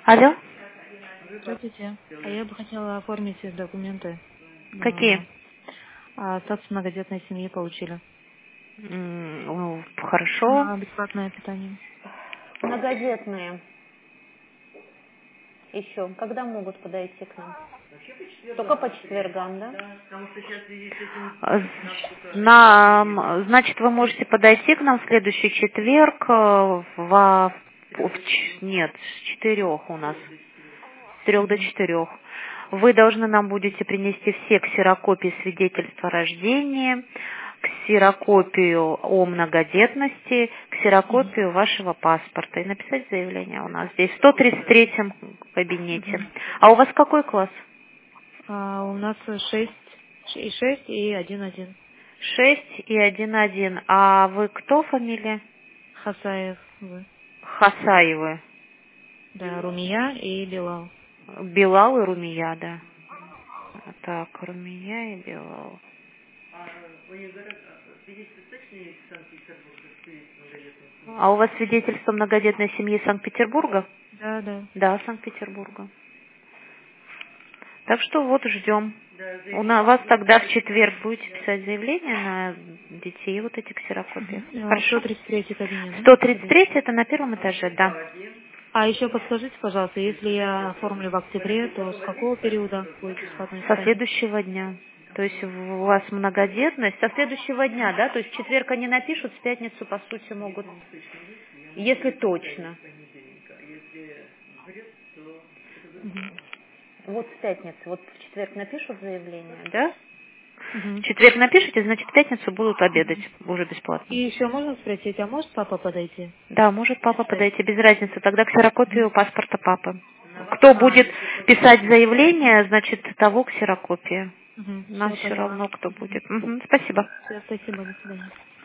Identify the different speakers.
Speaker 1: Алло?
Speaker 2: Здравствуйте. А я бы хотела оформить документы.
Speaker 1: Какие?
Speaker 2: Статус многодетной семьи получили.
Speaker 1: Хорошо.
Speaker 2: На бесплатное питание.
Speaker 3: Многодетные еще. Когда могут подойти к нам? Только по четвергам, да?
Speaker 1: Значит, вы можете подойти к нам в следующий четверг нет, с 4 у нас. С 3 до 4. Вы должны нам будете принести все ксерокопии свидетельства о рождении, ксерокопию о многодетности, ксерокопию вашего паспорта и написать заявление у нас здесь, в 133-м кабинете. А у вас какой класс?
Speaker 2: У нас 6 и 6 и 1-1.
Speaker 1: 6 и 1-1. А вы кто, фамилия?
Speaker 2: Хасаев вы.
Speaker 1: Хасаевы.
Speaker 2: Да, Румия и Билал.
Speaker 1: Билал и Румия, да. Так, Румия и Билал. А у вас свидетельство многодетной семьи Санкт-Петербурга?
Speaker 2: Да, да.
Speaker 1: Да, Санкт-Петербурга. Так что вот ждем. У вас тогда в четверг будете писать заявление на детей, вот эти ксерокопии. Хорошо.
Speaker 2: 133 кабинет.
Speaker 1: 133 это на первом этаже, да.
Speaker 2: А еще подскажите, пожалуйста, если я оформлю в октябре, то с какого периода будет бесплатное
Speaker 1: Со
Speaker 2: питание?
Speaker 1: следующего дня. То есть у вас многодетность. Со следующего дня, да? То есть в четверг они напишут, в пятницу, по сути, могут. Если точно.
Speaker 3: Вот в пятницу, вот в четверг напишут заявление,
Speaker 1: Да? В четверг напишите, значит, в пятницу будут обедать уже бесплатно.
Speaker 2: И еще можно спросить, а может папа подойти?
Speaker 1: Да, может папа подойти, без разницы. Тогда ксерокопию паспорта папы. Кто будет писать заявление, значит, того ксерокопия. Нам все равно, кто будет. Спасибо.
Speaker 2: Все, спасибо, до свидания.